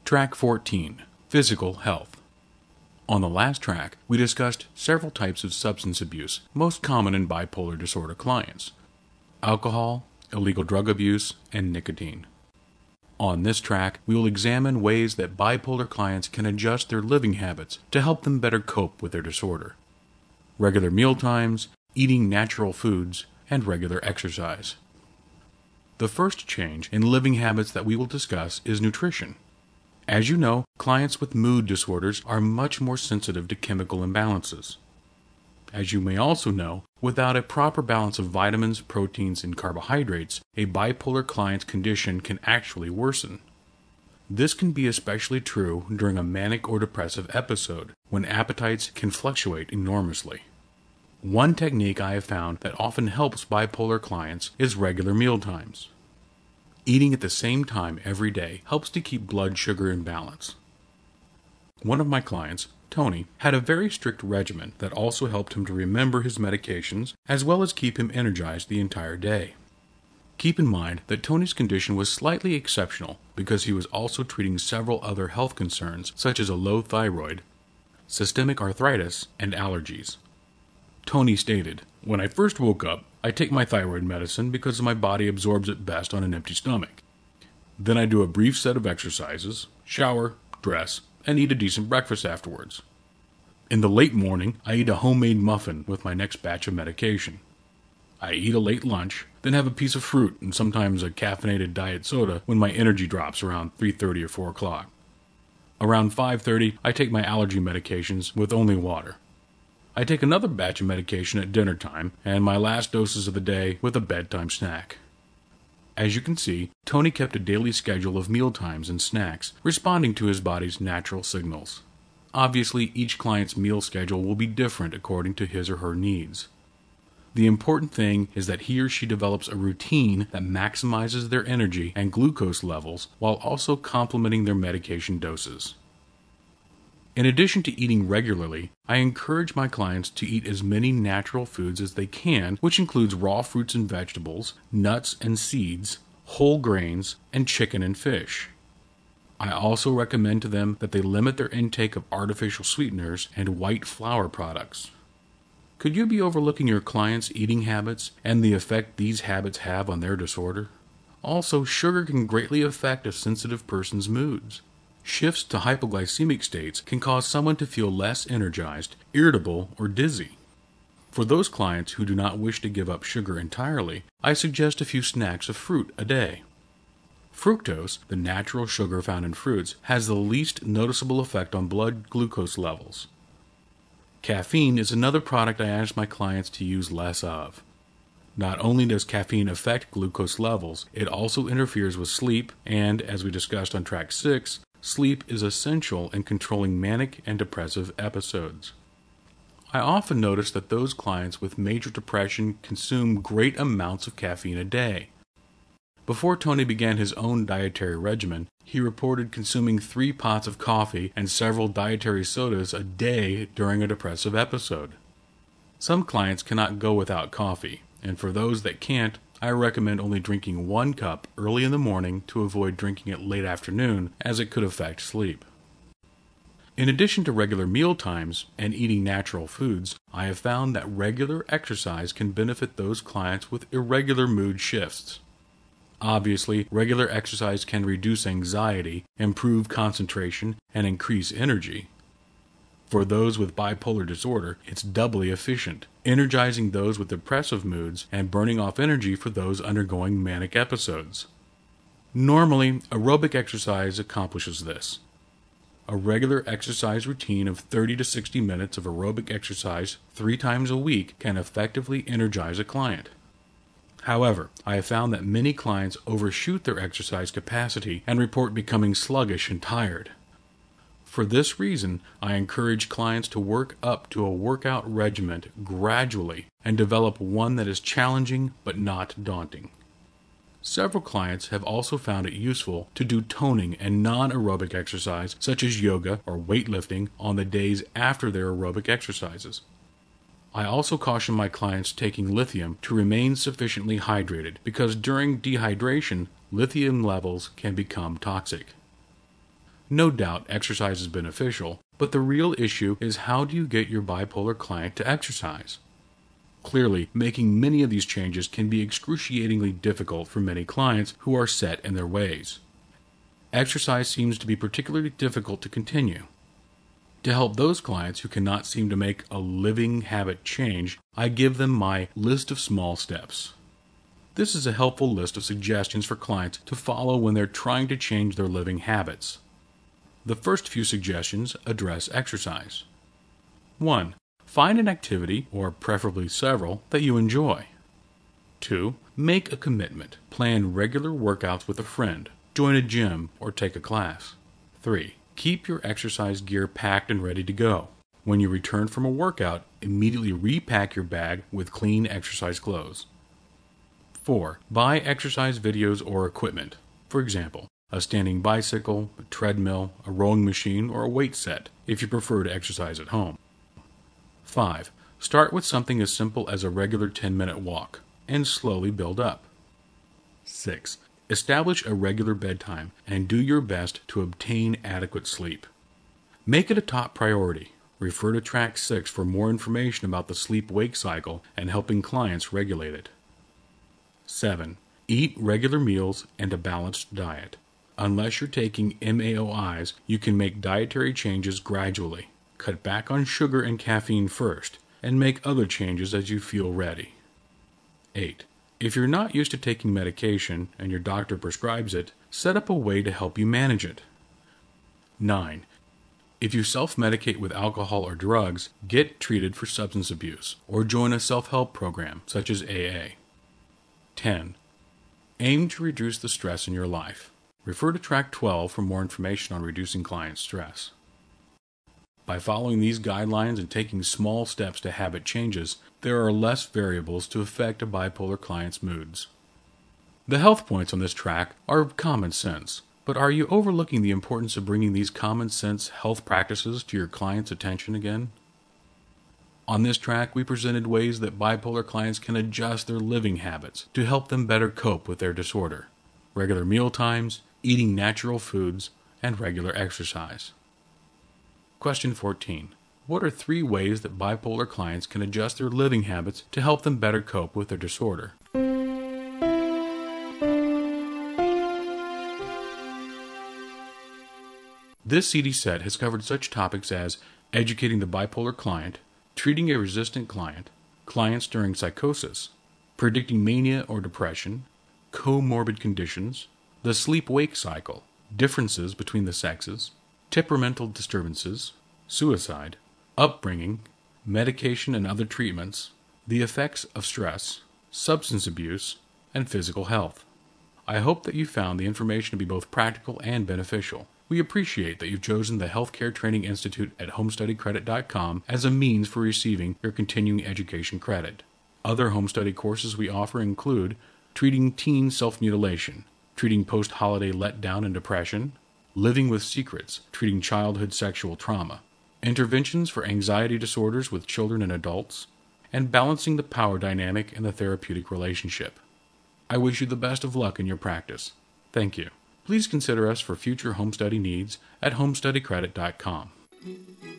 Track 14. Physical Health. On the last track, we discussed several types of substance abuse, most common in bipolar disorder clients: alcohol, illegal drug abuse, and nicotine. On this track, we will examine ways that bipolar clients can adjust their living habits to help them better cope with their disorder: regular meal times, eating natural foods, and regular exercise. The first change in living habits that we will discuss is nutrition. As you know, clients with mood disorders are much more sensitive to chemical imbalances. As you may also know, without a proper balance of vitamins, proteins, and carbohydrates, a bipolar client's condition can actually worsen. This can be especially true during a manic or depressive episode, when appetites can fluctuate enormously. One technique I have found that often helps bipolar clients is regular meal times. Eating at the same time every day helps to keep blood sugar in balance. One of my clients, Tony, had a very strict regimen that also helped him to remember his medications as well as keep him energized the entire day. Keep in mind that Tony's condition was slightly exceptional because he was also treating several other health concerns such as a low thyroid, systemic arthritis, and allergies. Tony stated, "When I first woke up, I take my thyroid medicine because my body absorbs it best on an empty stomach. Then I do a brief set of exercises, shower, dress, and eat a decent breakfast afterwards. In the late morning, I eat a homemade muffin with my next batch of medication. I eat a late lunch, then have a piece of fruit and sometimes a caffeinated diet soda when my energy drops around 3:30 or 4 o'clock. Around 5:30, I take my allergy medications with only water. I take another batch of medication at dinner time, and my last doses of the day with a bedtime snack." As you can see, Tony kept a daily schedule of meal times and snacks, responding to his body's natural signals. Obviously, each client's meal schedule will be different according to his or her needs. The important thing is that he or she develops a routine that maximizes their energy and glucose levels while also complementing their medication doses. In addition to eating regularly, I encourage my clients to eat as many natural foods as they can, which includes raw fruits and vegetables, nuts and seeds, whole grains, and chicken and fish. I also recommend to them that they limit their intake of artificial sweeteners and white flour products. Could you be overlooking your clients' eating habits and the effect these habits have on their disorder? Also, sugar can greatly affect a sensitive person's moods. Shifts to hypoglycemic states can cause someone to feel less energized, irritable, or dizzy. For those clients who do not wish to give up sugar entirely, I suggest a few snacks of fruit a day. Fructose, the natural sugar found in fruits, has the least noticeable effect on blood glucose levels. Caffeine is another product I ask my clients to use less of. Not only does caffeine affect glucose levels, it also interferes with sleep, and, as we discussed on track 6, sleep is essential in controlling manic and depressive episodes. I often notice that those clients with major depression consume great amounts of caffeine a day. Before Tony began his own dietary regimen, he reported consuming 3 pots of coffee and several dietary sodas a day during a depressive episode. Some clients cannot go without coffee, and for those that can't, I recommend only drinking 1 cup early in the morning to avoid drinking it late afternoon, as it could affect sleep. In addition to regular meal times and eating natural foods, I have found that regular exercise can benefit those clients with irregular mood shifts. Obviously, regular exercise can reduce anxiety, improve concentration, and increase energy. For those with bipolar disorder, it's doubly efficient, energizing those with depressive moods and burning off energy for those undergoing manic episodes. Normally, aerobic exercise accomplishes this. A regular exercise routine of 30 to 60 minutes of aerobic exercise 3 times a week can effectively energize a client. However, I have found that many clients overshoot their exercise capacity and report becoming sluggish and tired. For this reason, I encourage clients to work up to a workout regimen gradually and develop one that is challenging but not daunting. Several clients have also found it useful to do toning and non-aerobic exercise such as yoga or weightlifting on the days after their aerobic exercises. I also caution my clients taking lithium to remain sufficiently hydrated because during dehydration, lithium levels can become toxic. No doubt exercise is beneficial, but the real issue is how do you get your bipolar client to exercise? Clearly, making many of these changes can be excruciatingly difficult for many clients who are set in their ways. Exercise seems to be particularly difficult to continue. To help those clients who cannot seem to make a living habit change, I give them my list of small steps. This is a helpful list of suggestions for clients to follow when they're trying to change their living habits. The first few suggestions address exercise. 1. Find an activity, or preferably several, that you enjoy. 2. Make a commitment. Plan regular workouts with a friend, join a gym, or take a class. 3. Keep your exercise gear packed and ready to go. When you return from a workout, immediately repack your bag with clean exercise clothes. 4. Buy exercise videos or equipment. For example, a standing bicycle, a treadmill, a rowing machine, or a weight set, if you prefer to exercise at home. 5. Start with something as simple as a regular 10-minute walk, and slowly build up. 6. Establish a regular bedtime and do your best to obtain adequate sleep. Make it a top priority. Refer to Track 6 for more information about the sleep-wake cycle and helping clients regulate it. 7. Eat regular meals and a balanced diet. Unless you're taking MAOIs, you can make dietary changes gradually. Cut back on sugar and caffeine first, and make other changes as you feel ready. 8. If you're not used to taking medication and your doctor prescribes it, set up a way to help you manage it. 9. If you self-medicate with alcohol or drugs, get treated for substance abuse, or join a self-help program such as AA. 10. Aim to reduce the stress in your life. Refer to Track 12 for more information on reducing client stress. By following these guidelines and taking small steps to habit changes, there are less variables to affect a bipolar client's moods. The health points on this track are common sense, but are you overlooking the importance of bringing these common sense health practices to your client's attention again? On this track, we presented ways that bipolar clients can adjust their living habits to help them better cope with their disorder. Regular meal times, eating natural foods, and regular exercise. Question 14. What are 3 ways that bipolar clients can adjust their living habits to help them better cope with their disorder? This CD set has covered such topics as educating the bipolar client, treating a resistant client, clients during psychosis, predicting mania or depression, comorbid conditions, the sleep-wake cycle, differences between the sexes, temperamental disturbances, suicide, upbringing, medication and other treatments, the effects of stress, substance abuse, and physical health. I hope that you found the information to be both practical and beneficial. We appreciate that you've chosen the Healthcare Training Institute at HomeStudyCredit.com as a means for receiving your continuing education credit. Other home study courses we offer include treating teen self-mutilation, treating post-holiday letdown and depression, living with secrets, treating childhood sexual trauma, interventions for anxiety disorders with children and adults, and balancing the power dynamic in the therapeutic relationship. I wish you the best of luck in your practice. Thank you. Please consider us for future home study needs at HomeStudyCredit.com.